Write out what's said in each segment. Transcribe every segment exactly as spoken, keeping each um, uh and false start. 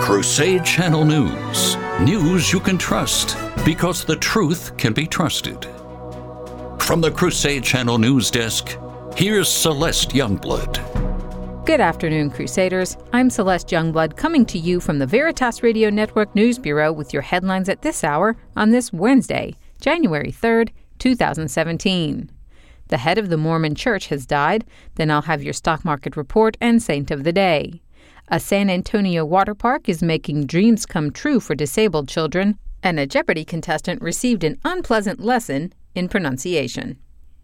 Crusade Channel News. News you can trust because the truth can be trusted. From the Crusade Channel News Desk, here's Celeste Youngblood. Good afternoon, Crusaders. I'm Celeste Youngblood coming to you from the Veritas Radio Network News Bureau with your headlines at this hour on this Wednesday, January third, twenty seventeen. The head of the Mormon Church has died. Then I'll have your stock market report and saint of the day. A San Antonio water park is making dreams come true for disabled children, and a Jeopardy contestant received an unpleasant lesson in pronunciation.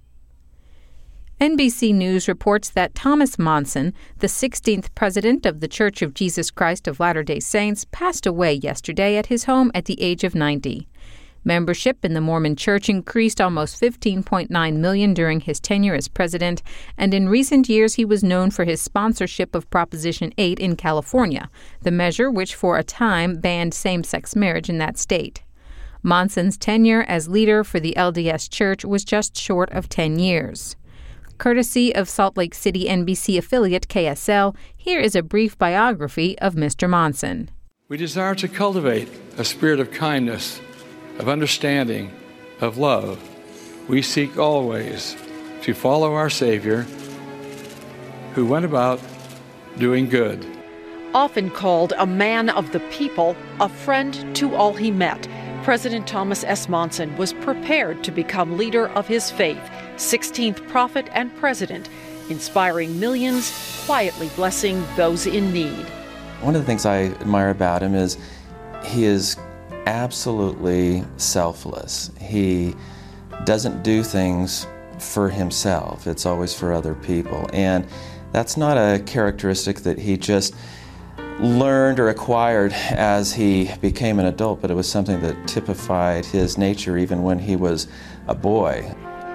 N B C News reports that Thomas Monson, the sixteenth president of The Church of Jesus Christ of Latter-day Saints, passed away yesterday at his home at the age of ninety. Membership in the Mormon Church increased almost fifteen point nine million during his tenure as president, and in recent years he was known for his sponsorship of Proposition eight in California, the measure which for a time banned same-sex marriage in that state. Monson's tenure as leader for the L D S Church was just short of ten years. Courtesy of Salt Lake City N B C affiliate K S L, here is a brief biography of Mister Monson. We desire to cultivate a spirit of kindness, of understanding, of love. We seek always to follow our Savior, who went about doing good. Often called a man of the people, a friend to all he met, President Thomas S. Monson was prepared to become leader of his faith, sixteenth prophet and president, inspiring millions, quietly blessing those in need. One of the things I admire about him is he is absolutely selfless. He doesn't do things for himself. It's always for other people. And that's not a characteristic that he just learned or acquired as he became an adult, but it was something that typified his nature even when he was a boy.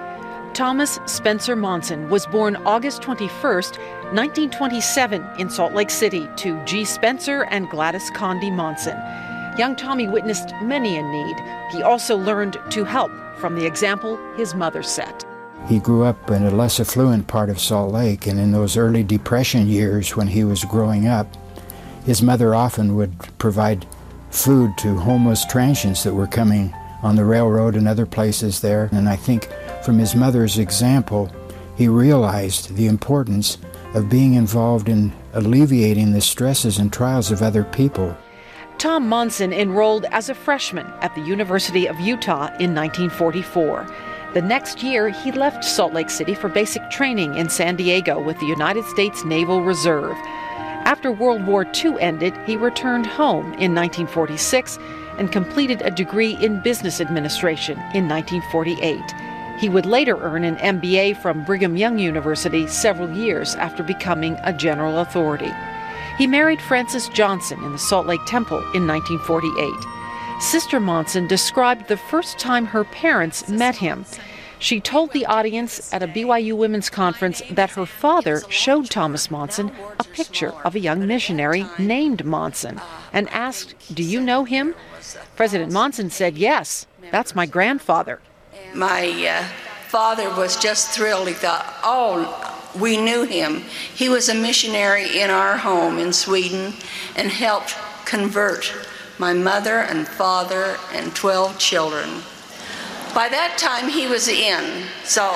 Thomas Spencer Monson was born August twenty-first, nineteen twenty-seven in Salt Lake City to G. Spencer and Gladys Condi Monson. Young Tommy witnessed many in need. He also learned to help from the example his mother set. He grew up in a less affluent part of Salt Lake, and in those early Depression years when he was growing up, his mother often would provide food to homeless transients that were coming on the railroad and other places there. And I think from his mother's example, he realized the importance of being involved in alleviating the stresses and trials of other people. Tom Monson enrolled as a freshman at the University of Utah in nineteen forty-four. The next year, he left Salt Lake City for basic training in San Diego with the United States Naval Reserve. After World War Two ended, he returned home in nineteen forty-six and completed a degree in business administration in nineteen forty-eight. He would later earn an M B A from Brigham Young University several years after becoming a general authority. He married Frances Johnson in the Salt Lake Temple in nineteen forty-eight. Sister Monson described the first time her parents met him. She told the audience at a B Y U women's conference that her father showed Thomas Monson a picture of a young missionary named Monson and asked, "Do you know him?" President Monson said, "Yes, that's my grandfather." My uh, father was just thrilled. He thought, oh, we knew him. He was a missionary in our home in Sweden and helped convert my mother and father and twelve children. By that time, he was in, so...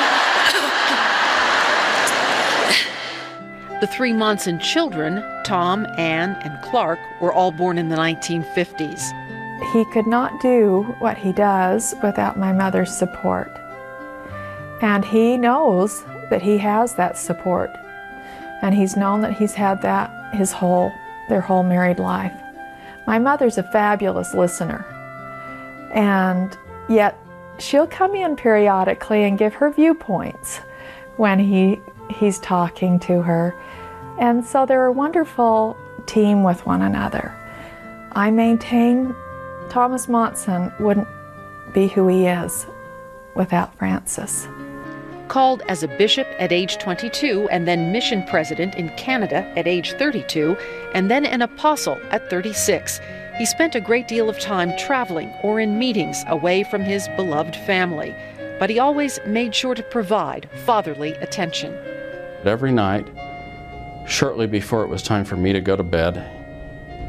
The three Monson children, Tom, Ann, and Clark, were all born in the nineteen fifties. He could not do what he does without my mother's support. And he knows that he has that support. And he's known that he's had that his whole, their whole married life. My mother's a fabulous listener. And yet she'll come in periodically and give her viewpoints when he he's talking to her. And so they're a wonderful team with one another. I maintain Thomas Monson wouldn't be who he is without Frances. Called as a bishop at age twenty-two and then mission president in Canada at age thirty-two and then an apostle at thirty-six, he spent a great deal of time traveling or in meetings away from his beloved family. But he always made sure to provide fatherly attention. Every night, shortly before it was time for me to go to bed,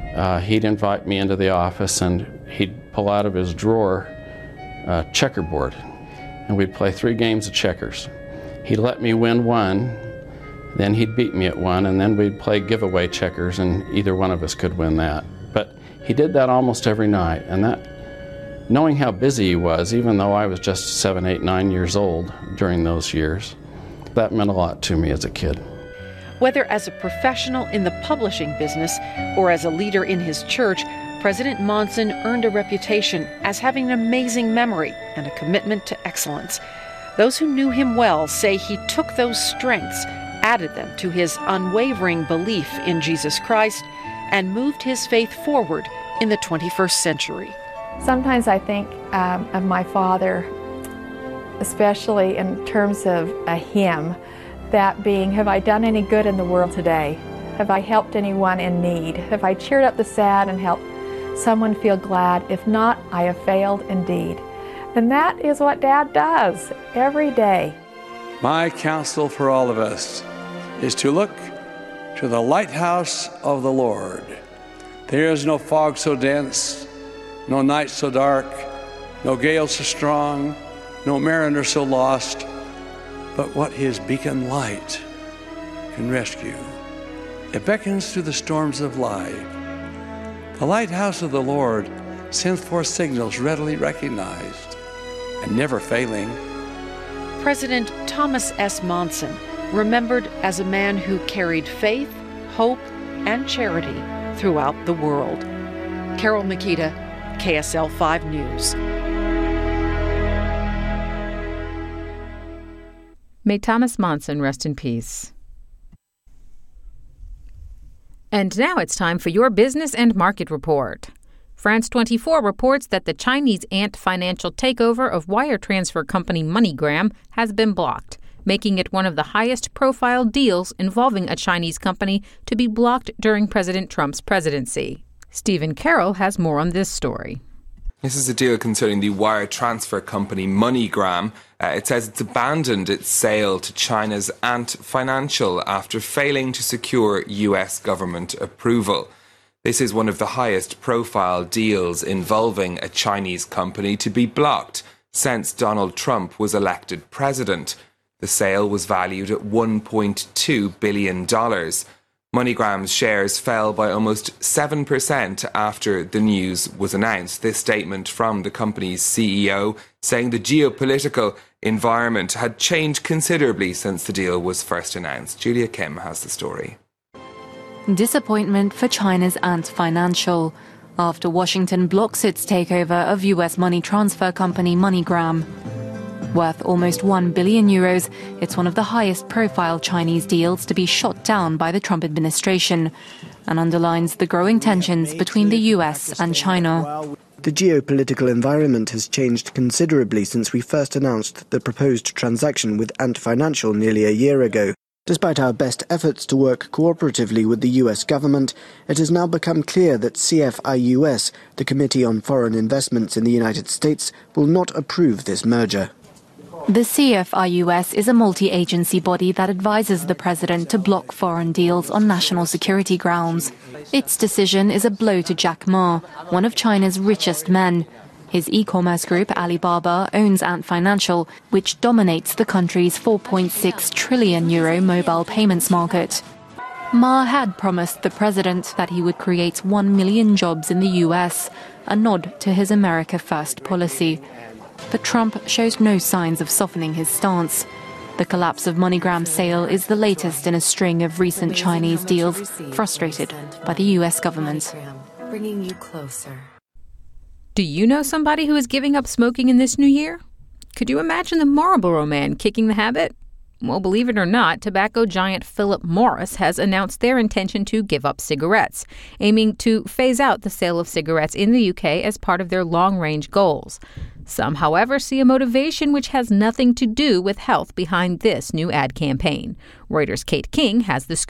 uh, he'd invite me into the office and he'd pull out of his drawer a checkerboard, and we'd play three games of checkers. He'd let me win one, then he'd beat me at one, and then we'd play giveaway checkers, and either one of us could win that. But he did that almost every night, and that, knowing how busy he was, even though I was just seven, eight, nine years old during those years, that meant a lot to me as a kid. Whether as a professional in the publishing business or as a leader in his church, President Monson earned a reputation as having an amazing memory and a commitment to excellence. Those who knew him well say he took those strengths, added them to his unwavering belief in Jesus Christ, and moved his faith forward in the twenty-first century. Sometimes I think um, of my father, especially in terms of a hymn, that being, have I done any good in the world today? Have I helped anyone in need? Have I cheered up the sad and helped someone feel glad? If not, I have failed indeed. And that is what Dad does every day. My counsel for all of us is to look to the lighthouse of the Lord. There is no fog so dense, no night so dark, no gale so strong, no mariner so lost, but what his beacon light can rescue. It beckons through the storms of life. The lighthouse of the Lord sends forth signals readily recognized and never failing. President Thomas S. Monson, remembered as a man who carried faith, hope, and charity throughout the world. Carol Makita, K S L five News. May Thomas Monson rest in peace. And now it's time for your business and market report. France twenty-four reports that the Chinese Ant Financial takeover of wire transfer company MoneyGram has been blocked, making it one of the highest-profile deals involving a Chinese company to be blocked during President Trump's presidency. Stephen Carroll has more on this story. This is a deal concerning the wire transfer company MoneyGram. Uh, it says it's abandoned its sale to China's Ant Financial after failing to secure U S government approval. This is one of the highest profile deals involving a Chinese company to be blocked since Donald Trump was elected president. The sale was valued at one point two billion dollars. MoneyGram's shares fell by almost seven percent after the news was announced. This statement from the company's C E O saying the geopolitical environment had changed considerably since the deal was first announced. Julia Kim has the story. Disappointment for China's Ant Financial after Washington blocks its takeover of U S money transfer company MoneyGram. Worth almost one billion euros, it's one of the highest-profile Chinese deals to be shot down by the Trump administration and underlines the growing tensions between the U S and China. The geopolitical environment has changed considerably since we first announced the proposed transaction with Ant Financial nearly a year ago. Despite our best efforts to work cooperatively with the U S government, it has now become clear that C F I U S, the Committee on Foreign Investments in the United States, will not approve this merger. The C F I U S is a multi-agency body that advises the president to block foreign deals on national security grounds. Its decision is a blow to Jack Ma, one of China's richest men. His e-commerce group, Alibaba, owns Ant Financial, which dominates the country's four point six trillion euro mobile payments market. Ma had promised the president that he would create one million jobs in the U S, a nod to his America First policy. But Trump shows no signs of softening his stance. The collapse of MoneyGram's sale is the latest in a string of recent Chinese deals frustrated by the U S government. Bringing you closer. Do you know somebody who is giving up smoking in this new year? Could you imagine the Marlboro Man kicking the habit? Well, believe it or not, tobacco giant Philip Morris has announced their intention to give up cigarettes, aiming to phase out the sale of cigarettes in the U K as part of their long-range goals. Some, however, see a motivation which has nothing to do with health behind this new ad campaign. Reuters' Kate King has the scoop.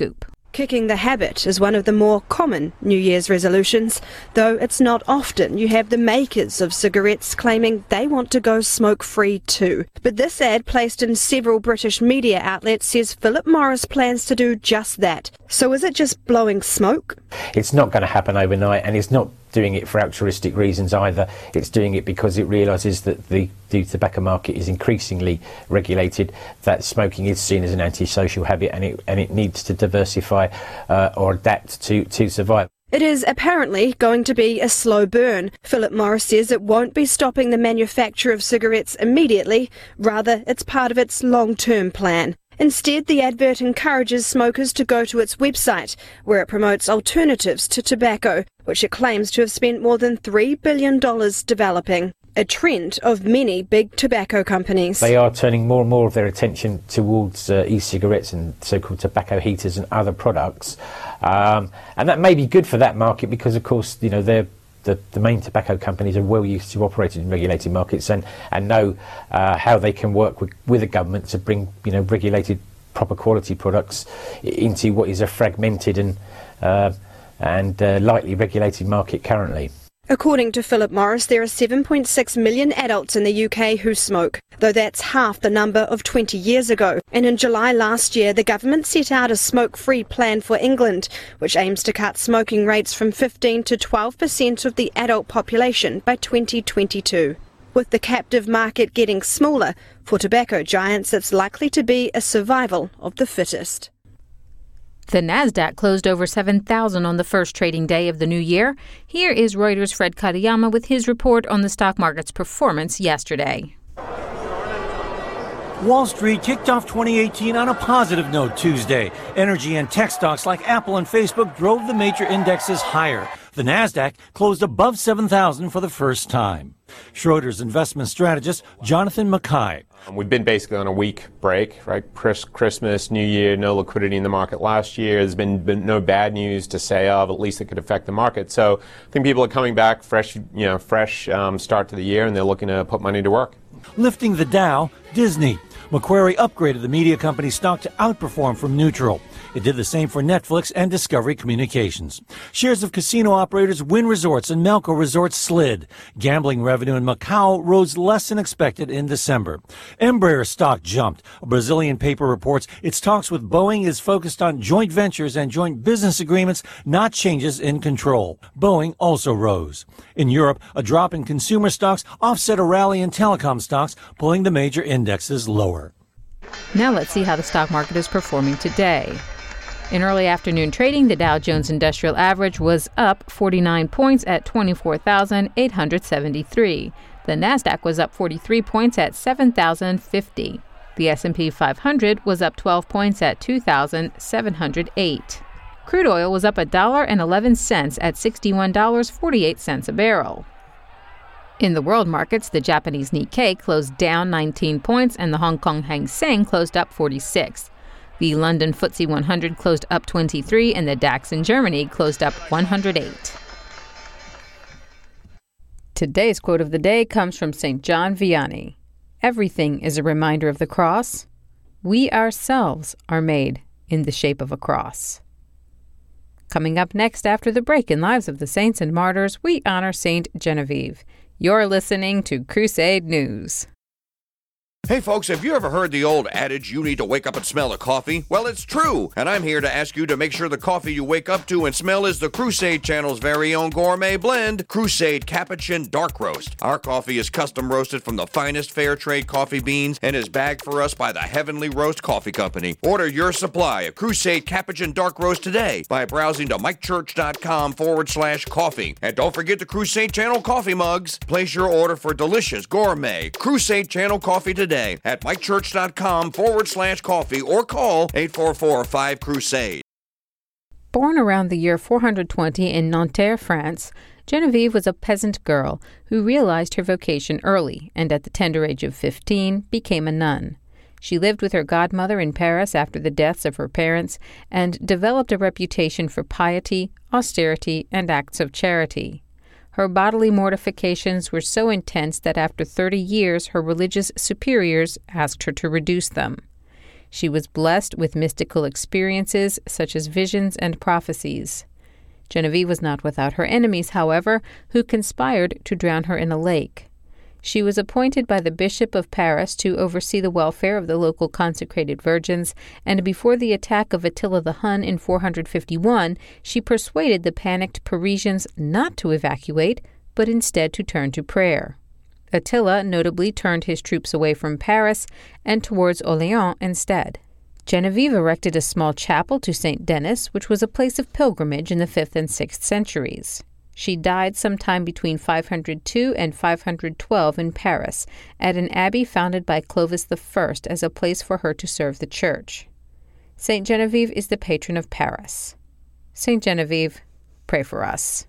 Kicking the habit is one of the more common New Year's resolutions, though it's not often you have the makers of cigarettes claiming they want to go smoke-free too. But this ad placed in several British media outlets says Philip Morris plans to do just that. So is it just blowing smoke? It's not going to happen overnight, and it's not doing it for altruistic reasons either. It's doing it because it realises that the, the tobacco market is increasingly regulated, that smoking is seen as an antisocial habit, and it, and it needs to diversify uh, or adapt to, to survive. It is apparently going to be a slow burn. Philip Morris says it won't be stopping the manufacture of cigarettes immediately. Rather, it's part of its long-term plan. Instead, the advert encourages smokers to go to its website, where it promotes alternatives to tobacco, which it claims to have spent more than three billion dollars developing. A trend of many big tobacco companies. They are turning more and more of their attention towards uh, e-cigarettes and so-called tobacco heaters and other products. Um, and that may be good for that market because, of course, you know, they're The, the main tobacco companies are well used to operating in regulated markets and, and know uh, how they can work with, with the government to bring, you know, regulated, proper quality products into what is a fragmented and, uh, and uh, lightly regulated market currently. According to Philip Morris, there are seven point six million adults in the U K who smoke, though that's half the number of twenty years ago. And in July last year, the government set out a smoke-free plan for England, which aims to cut smoking rates from fifteen to twelve percent of the adult population by twenty twenty-two. With the captive market getting smaller, for tobacco giants, it's likely to be a survival of the fittest. The Nasdaq closed over seven thousand on the first trading day of the new year. Here is Reuters' Fred Katayama with his report on the stock market's performance yesterday. Wall Street kicked off twenty eighteen on a positive note Tuesday. Energy and tech stocks like Apple and Facebook drove the major indexes higher. The Nasdaq closed above seven thousand for the first time. Schroders investment strategist Jonathan Mackay. We've been basically on a week break, right? Christmas, New Year, no liquidity in the market last year. There's been, been no bad news to say of, at least that could affect the market. So I think people are coming back fresh, you know, fresh um, start to the year, and they're looking to put money to work. Lifting the Dow, Disney. Macquarie upgraded the media company's stock to outperform from neutral. It did the same for Netflix and Discovery Communications. Shares of casino operators Wynn Resorts and Melco Resorts slid. Gambling revenue in Macau rose less than expected in December. Embraer stock jumped. A Brazilian paper reports its talks with Boeing is focused on joint ventures and joint business agreements, not changes in control. Boeing also rose. In Europe, a drop in consumer stocks offset a rally in telecom stocks, pulling the major indexes lower. Now let's see how the stock market is performing today. In early afternoon trading, the Dow Jones Industrial Average was up forty-nine points at twenty-four thousand eight hundred seventy-three. The Nasdaq was up forty-three points at seven thousand fifty. The S and P five hundred was up twelve points at two thousand seven hundred eight. Crude oil was up one dollar and eleven cents at sixty-one dollars and forty-eight cents a barrel. In the world markets, the Japanese Nikkei closed down nineteen points and the Hong Kong Hang Seng closed up forty-six. The London F T S E one hundred closed up twenty-three and the DAX in Germany closed up one hundred eight. Today's quote of the day comes from Saint John Vianney. Everything is a reminder of the cross. We ourselves are made in the shape of a cross. Coming up next after the break in Lives of the Saints and Martyrs, we honor Saint Genevieve. You're listening to Crusade News. Hey folks, have you ever heard the old adage, you need to wake up and smell the coffee? Well, it's true, and I'm here to ask you to make sure the coffee you wake up to and smell is the Crusade Channel's very own gourmet blend, Crusade Capuchin Dark Roast. Our coffee is custom roasted from the finest fair trade coffee beans and is bagged for us by the Heavenly Roast Coffee Company. Order your supply of Crusade Capuchin Dark Roast today by browsing to mikechurch.com forward slash coffee. And don't forget the Crusade Channel coffee mugs. Place your order for delicious gourmet Crusade Channel coffee today. At mikechurch.com forward slash coffee or call eight four four five Crusade. Born around the year four hundred twenty in Nanterre, France, Genevieve was a peasant girl who realized her vocation early and at the tender age of fifteen became a nun. She lived with her godmother in Paris after the deaths of her parents and developed a reputation for piety, austerity, and acts of charity. Her bodily mortifications were so intense that after thirty years her religious superiors asked her to reduce them. She was blessed with mystical experiences such as visions and prophecies. Genevieve was not without her enemies, however, who conspired to drown her in a lake. She was appointed by the Bishop of Paris to oversee the welfare of the local consecrated virgins, and before the attack of Attila the Hun in four hundred fifty-one, she persuaded the panicked Parisians not to evacuate, but instead to turn to prayer. Attila notably turned his troops away from Paris and towards Orléans instead. Genevieve erected a small chapel to Saint Denis, which was a place of pilgrimage in the fifth and sixth centuries. She died sometime between five hundred two and five hundred twelve in Paris, at an abbey founded by Clovis the First as a place for her to serve the church. Saint Genevieve is the patron of Paris. Saint Genevieve, pray for us.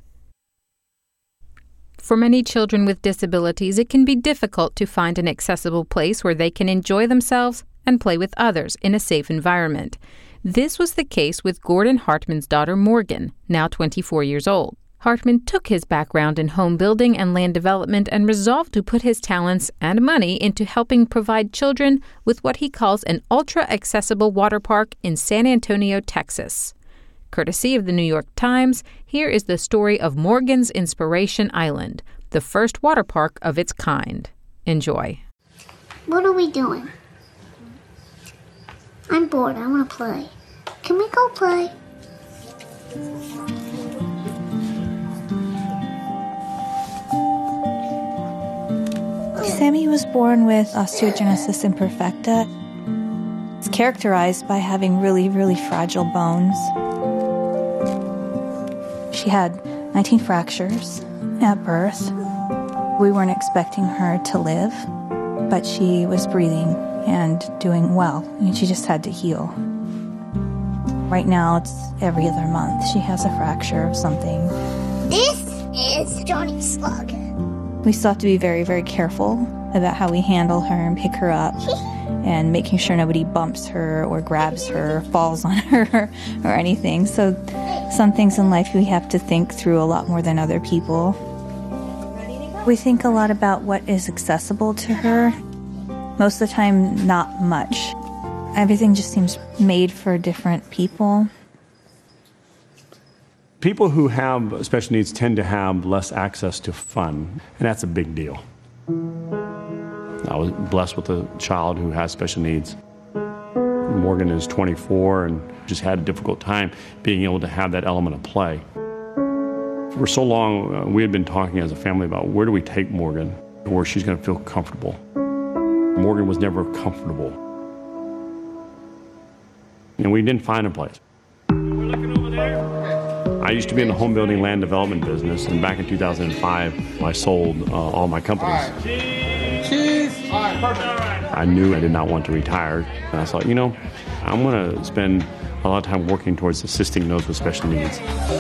For many children with disabilities, it can be difficult to find an accessible place where they can enjoy themselves and play with others in a safe environment. This was the case with Gordon Hartman's daughter Morgan, now twenty-four years old. Hartman took his background in home building and land development and resolved to put his talents and money into helping provide children with what he calls an ultra-accessible water park in San Antonio, Texas. Courtesy of the New York Times, here is the story of Morgan's Inspiration Island, the first water park of its kind. Enjoy. What are we doing? I'm bored. I want to play. Can we go play? Sammy was born with osteogenesis imperfecta. It's characterized by having really, really fragile bones. She had nineteen fractures at birth. We weren't expecting her to live, but she was breathing and doing well, and she just had to heal. Right now, it's every other month. She has a fracture of something. This is Johnny Slug. We still have to be very, very careful about how we handle her and pick her up and making sure nobody bumps her or grabs her or falls on her or anything. So some things in life we have to think through a lot more than other people. We think a lot about what is accessible to her. Most of the time, not much. Everything just seems made for different people. People who have special needs tend to have less access to fun, and that's a big deal. I was blessed with a child who has special needs. Morgan is twenty-four and just had a difficult time being able to have that element of play. For so long, uh, we had been talking as a family about where do we take Morgan, where she's going to feel comfortable. Morgan was never comfortable. And we didn't find a place. I used to be in the home building land development business, and back in two thousand five, I sold uh, all my companies. All right. Cheese. All right, perfect. All right. I knew I did not want to retire, and I thought, you know, I'm going to spend a lot of time working towards assisting those with special needs.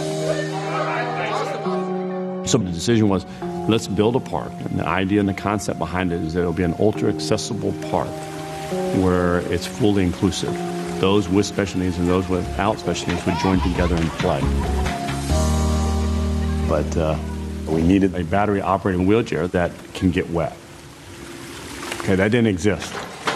So the decision was, let's build a park. And the idea and the concept behind it is that it'll be an ultra-accessible park where it's fully inclusive. Those with special needs and those without special needs would join together and play. But uh, we needed a battery-operated wheelchair that can get wet. Okay, that didn't exist.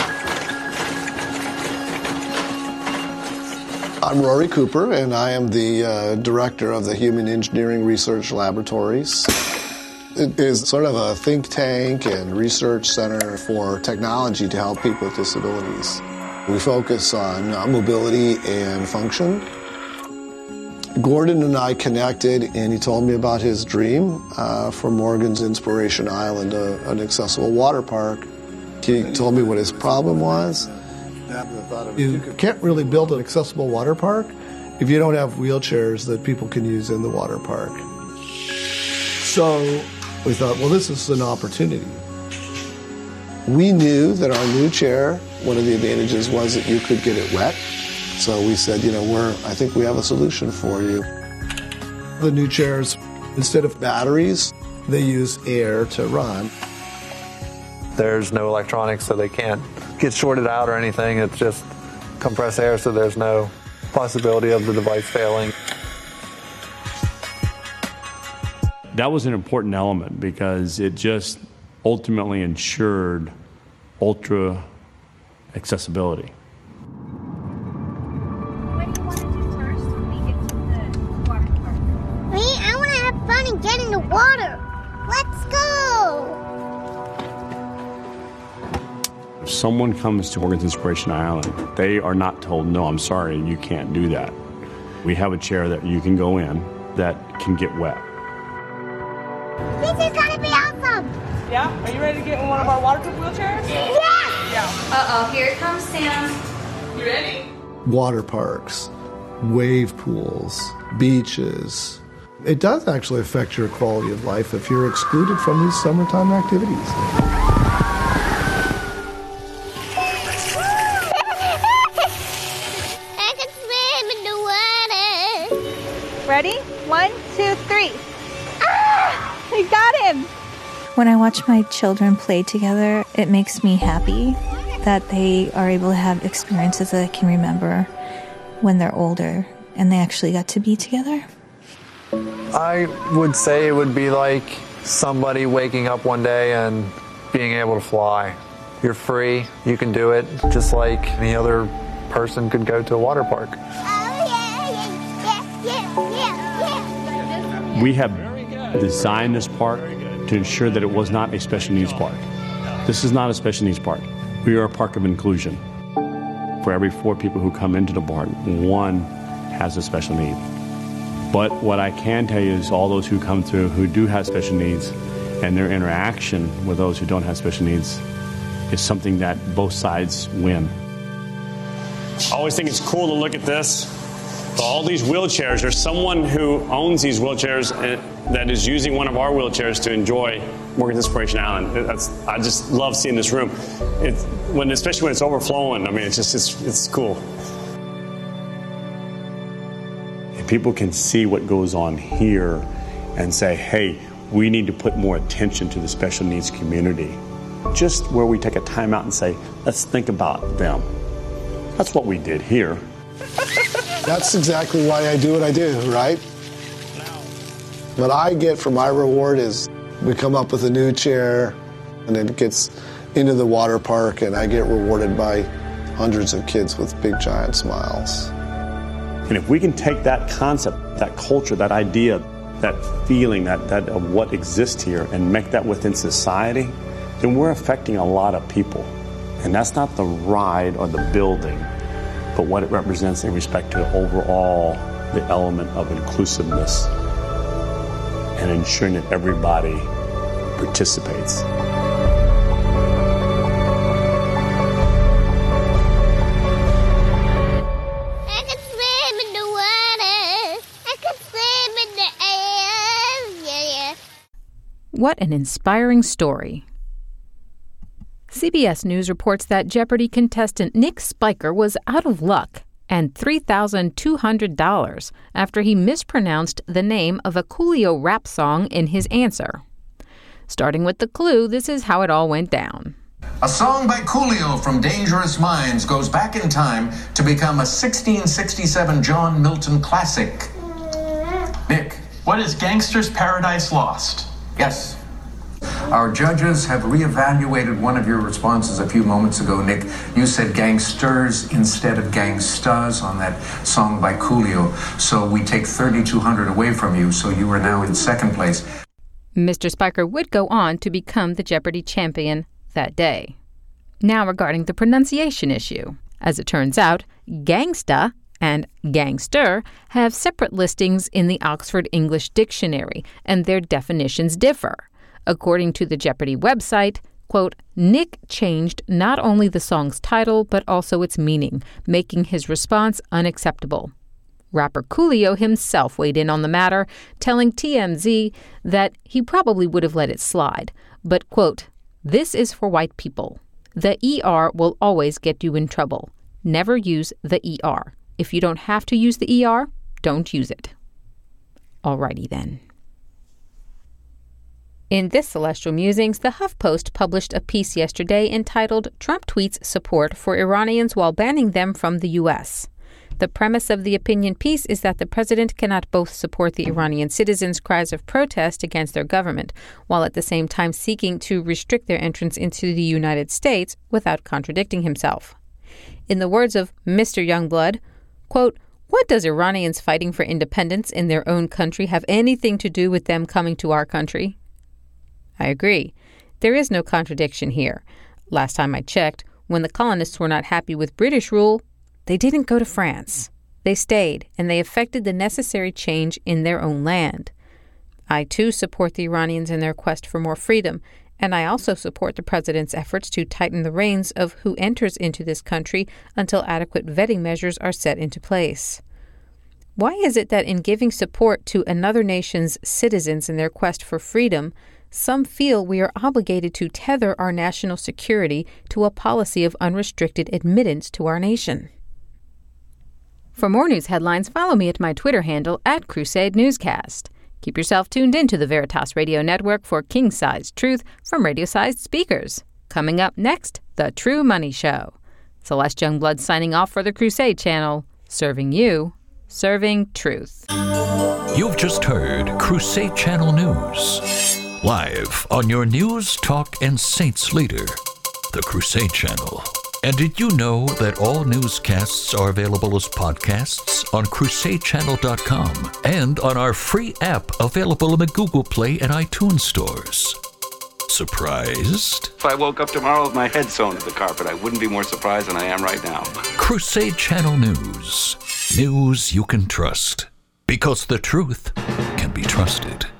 I'm Rory Cooper, and I am the uh, director of the Human Engineering Research Laboratories. It is sort of a think tank and research center for technology to help people with disabilities. We focus on uh, mobility and function. Gordon and I connected, and he told me about his dream uh, for Morgan's Inspiration Island, uh, an accessible water park. He told me what his problem was. You can't really build an accessible water park if you don't have wheelchairs that people can use in the water park. So we thought, well, this is an opportunity. We knew that our new chair, one of the advantages was that you could get it wet. So we said, you know, we're, I think we have a solution for you. The new chairs, instead of batteries, they use air to run. There's no electronics, so they can't get shorted out or anything. It's just compressed air, so there's no possibility of the device failing. That was an important element because it just ultimately ensured ultra accessibility. fun and get in the water. Let's go! If someone comes to Morgan's Inspiration Island, they are not told, no, I'm sorry, you can't do that. We have a chair that you can go in that can get wet. This is gonna be awesome! Yeah? Are you ready to get in one of our waterproof wheelchairs? Yeah! Yeah. Uh-oh, here it comes, Sam. You ready? Water parks, wave pools, beaches. It does actually affect your quality of life if you're excluded from these summertime activities. I can swim in the water. Ready? One, two, three. Ah! I got him! When I watch my children play together, it makes me happy that they are able to have experiences that I can remember when they're older and they actually got to be together. I would say it would be like somebody waking up one day and being able to fly. You're free, you can do it, just like any other person could go to a water park. Oh, yeah, yeah, yeah, yeah, yeah. We have designed this park to ensure that it was not a special needs park. This is not a special needs park. We are a park of inclusion. For every four people who come into the park, one has a special need. But what I can tell you is all those who come through who do have special needs and their interaction with those who don't have special needs is something that both sides win. I always think it's cool to look at this. All these wheelchairs, there's someone who owns these wheelchairs that is using one of our wheelchairs to enjoy Morgan's Inspiration Island. That's, I just love seeing this room. It's, when, especially when it's overflowing, I mean, it's just, it's, it's cool. If people can see what goes on here and say, hey, we need to put more attention to the special needs community, just where we take a time out and say, let's think about them. That's what we did here. That's exactly why I do what I do, right? What I get for my reward is we come up with a new chair and it gets into the water park and I get rewarded by hundreds of kids with big giant smiles. And if we can take that concept, that culture, that idea, that feeling, that, that of what exists here and make that within society, then we're affecting a lot of people. And that's not the ride or the building, but what it represents in respect to overall the element of inclusiveness and ensuring that everybody participates. I can swim in the water. I can swim in the air. Yeah, yeah. What an inspiring story. C B S News reports that Jeopardy contestant Nick Spiker was out of luck and three thousand two hundred dollars after he mispronounced the name of a Coolio rap song in his answer. Starting with the clue, this is how it all went down. A song by Coolio from Dangerous Minds goes back in time to become a sixteen sixty-seven John Milton classic. Nick. What is Gangster's Paradise Lost? Yes. Our judges have reevaluated one of your responses a few moments ago, Nick. You said gangsters instead of gangstas on that song by Coolio. So we take thirty-two hundred away from you, so you are now in second place. Mister Spiker would go on to become the Jeopardy champion that day. Now regarding the pronunciation issue. As it turns out, gangsta and gangster have separate listings in the Oxford English Dictionary, and their definitions differ. According to the Jeopardy website, quote, Nick changed not only the song's title, but also its meaning, making his response unacceptable. Rapper Coolio himself weighed in on the matter, telling T M Z that he probably would have let it slide. But, quote, this is for white people. The E R will always get you in trouble. Never use the E R. If you don't have to use the E R, don't use it. Alrighty then. In this Celestial Musings, the HuffPost published a piece yesterday entitled Trump Tweets Support for Iranians While Banning Them from the U S. The premise of the opinion piece is that the president cannot both support the Iranian citizens' cries of protest against their government, while at the same time seeking to restrict their entrance into the United States without contradicting himself. In the words of Mister Youngblood, quote, What does Iranians fighting for independence in their own country have anything to do with them coming to our country? I agree. There is no contradiction here. Last time I checked, when the colonists were not happy with British rule, they didn't go to France. They stayed, and they effected the necessary change in their own land. I, too, support the Iranians in their quest for more freedom, and I also support the president's efforts to tighten the reins of who enters into this country until adequate vetting measures are set into place. Why is it that in giving support to another nation's citizens in their quest for freedom, some feel we are obligated to tether our national security to a policy of unrestricted admittance to our nation? For more news headlines, follow me at my Twitter handle at Crusade Newscast. Keep yourself tuned into the Veritas Radio Network for king-sized truth from radio-sized speakers. Coming up next, The True Money Show. Celeste Youngblood signing off for the Crusade Channel, serving you, serving truth. You've just heard Crusade Channel News. Live on your news, talk, and saints leader, the Crusade Channel. And did you know that all newscasts are available as podcasts on crusade channel dot com and on our free app available in the Google Play and iTunes stores? Surprised? If I woke up tomorrow with my head sewn to the carpet, I wouldn't be more surprised than I am right now. Crusade Channel News. News you can trust. Because the truth can be trusted.